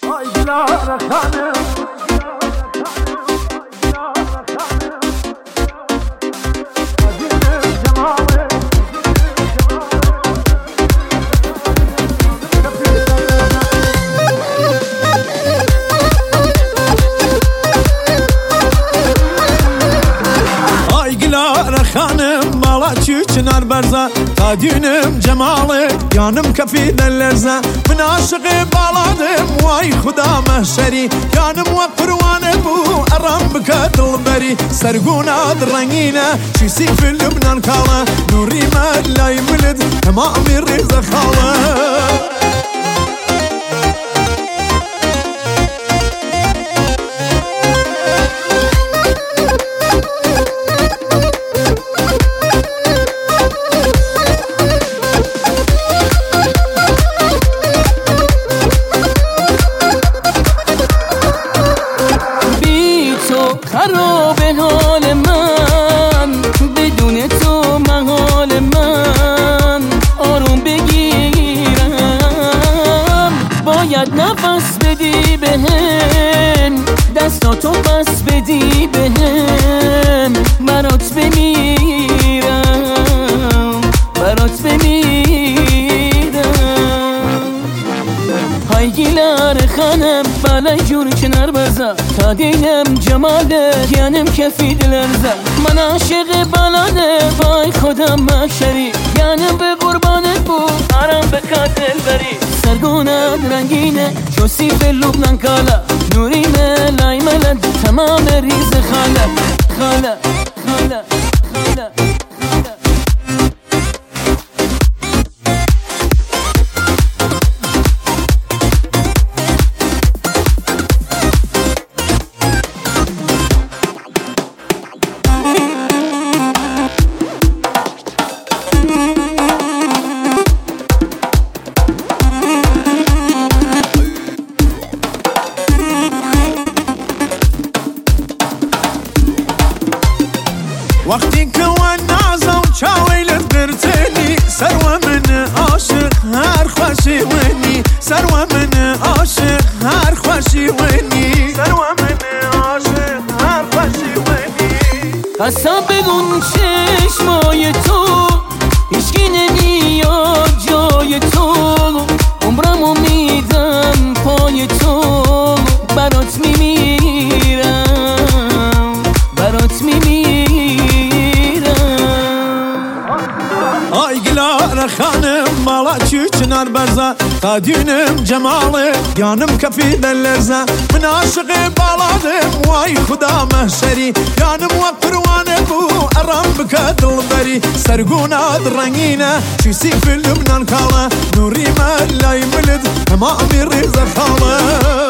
Ay Dilara Hanım, Hanım mala çınar berza ta düğünüm cemalı yanım kafi dellerza min aşığı bağladım vay xuda mahşeri yanım ve kurvanı bu aram bıkadıl beri serguna rengine şisi fil Lübnan kala nuri mellay milid tamamı rıza khala خراب حال من بدون تو محال من آروم بگیرم باید نفس بدی بهم دستاتو بس بدی بهم برات بمیرم برات بمیرم های گیلار خانم بالای جور کنار بزا تا دینم جمالت یعنیم کفید لرزه من عاشق بلاده وای خودم محشری یعنیم به قربانت بود آرام به قاتل بری سرگونت رنگینه چو سیب لبنان کالا نوری ملای ملد تمام ریز خاله خاله خاله خاله وقتی که نازم چاویلت برتنی سرو من عاشق هر خوشی ونی سرو من عاشق هر خوشی ونی سرو من عاشق هر خوشی ونی قسم بگون چشمای تو هیچکی نمیاد جای تو عمرمو میدم پای تو برات میمیرم برات میمیرم Ay Dilara Hanım mala çınar berza ta düğünüm cemalı yanım kafi dellerza min aşığı bağladım vay xuda mahşeri yanım ve kurvanı bu aram bıkadıl beri serguna rengine şisi fil Lübnan kala nuri mellay milid tamamı rıza khala